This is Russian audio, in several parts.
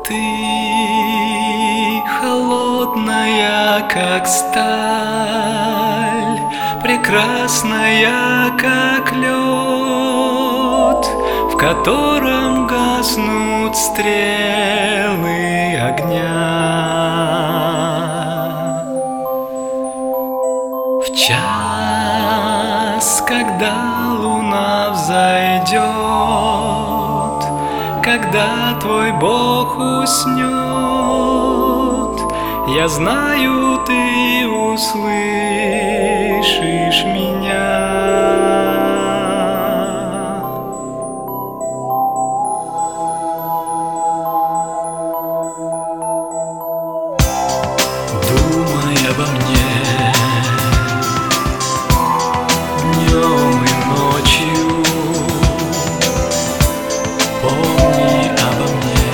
Ты холодная, как сталь, прекрасная, как лед, в котором гаснут стрелы огня. В час, когда луна взойдет, когда твой Бог уснет, я знаю, ты услышишь меня. Думай обо мне днем и ночью, помни обо мне,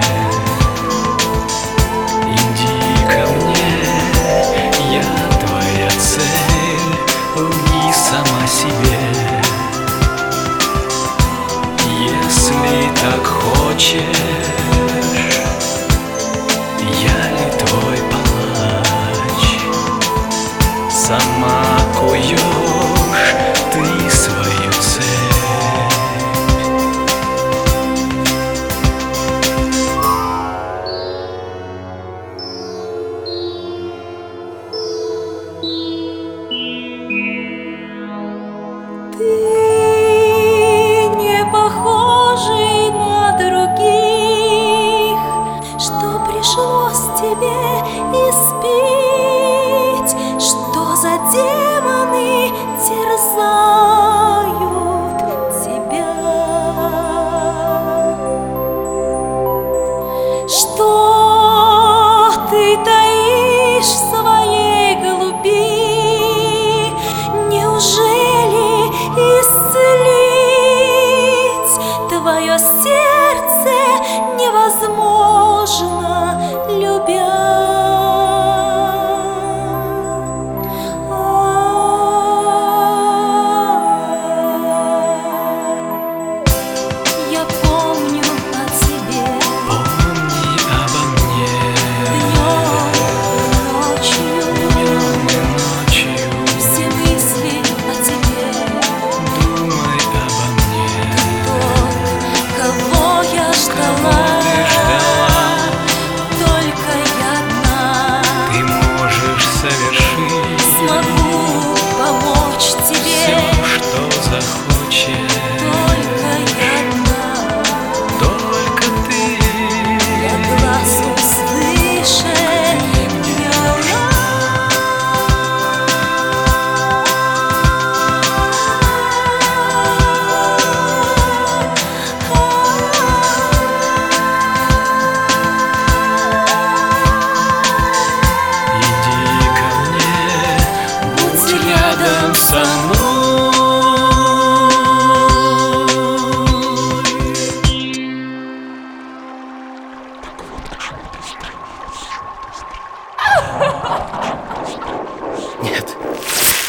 иди ко мне, я твоя цель, лги сама себе. Если так хочешь, я ли твой палач? Сама куешь ты свою цель. Ты не похожий на других, что пришлось тебе испить, что за демоны терзают тебя, что ты таишь в своей глуби. Неужели исцелить твое сердце невозможно, любя?